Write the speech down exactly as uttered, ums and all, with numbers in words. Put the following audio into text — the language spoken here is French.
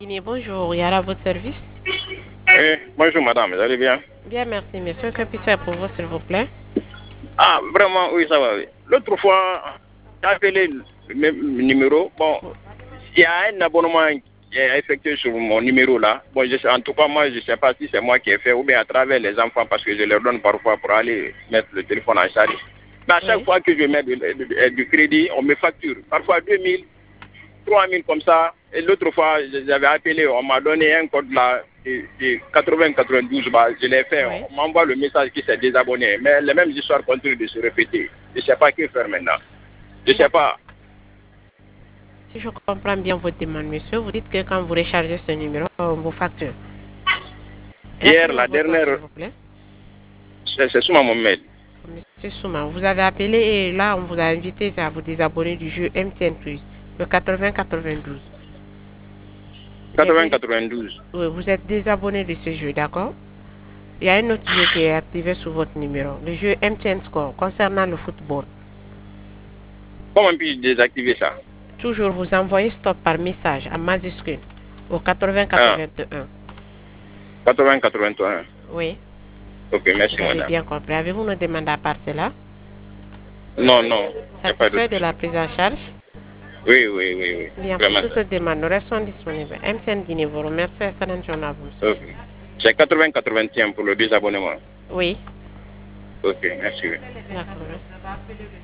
Guinée, bonjour, Yara à votre service. Oui, bonjour madame, vous allez bien? Bien, merci, monsieur. Que puis-je faire pour vous, s'il vous plaît? Ah, vraiment, oui, ça va, oui. L'autre fois, j'ai appelé le même numéro. Bon, il y a un abonnement qui est effectué sur mon numéro là. Bon, je sais, en tout cas, moi, je ne sais pas si c'est moi qui ai fait ou bien à travers les enfants parce que je leur donne parfois pour aller mettre le téléphone en charge. Mais à chaque Oui. fois que je mets du, du- du crédit, on me facture. Parfois deux mille, trois mille comme ça. Et l'autre fois, j'avais appelé, on m'a donné un code là de, de quatre-vingts quatre-vingt-douze. Bah, je l'ai fait. Oui. On m'envoie le message qui s'est désabonné. Mais les mêmes histoires continuent de se répéter. Je ne sais pas que faire maintenant. Je ne sais D'accord. pas. Si je comprends bien votre demande, monsieur, vous dites que quand vous rechargez ce numéro, on vous facture. Hier, Rappelez-moi la votre nom, s'il dernière, vous plaît. c'est c'est sur mon mail. Monsieur Souma, vous avez appelé et là, on vous a invité à vous désabonner du jeu M T N Plus, le quatre-vingts quatre-vingt-douze. J'ai quatre-vingts vérifié. quatre-vingt-douze. Oui, vous êtes désabonné de ce jeu, d'accord? Il y a un autre jeu qui est activé sur votre numéro, le jeu M T N Score concernant le football. Comment puis-je désactiver ça? Toujours vous envoyez stop par message en majuscule au quatre-vingts Ah, quatre-vingt-un. quatre-vingts quatre-vingt-un. Oui, Ok, merci vous avez madame. bien compris. Avez-vous une demande à part cela? Non, non, il n'y a pas Satisfait d'autre de la chose. prise en charge? Oui, oui, oui, oui. Bien, pour Vraiment. toute demande, nous restons disponibles. M T N Guinée vous remercie. Excellente journée à vous, monsieur. Ok. C'est quatre-vingts quatre-vingt-un pour le désabonnement. Oui, Ok, merci. d'accord.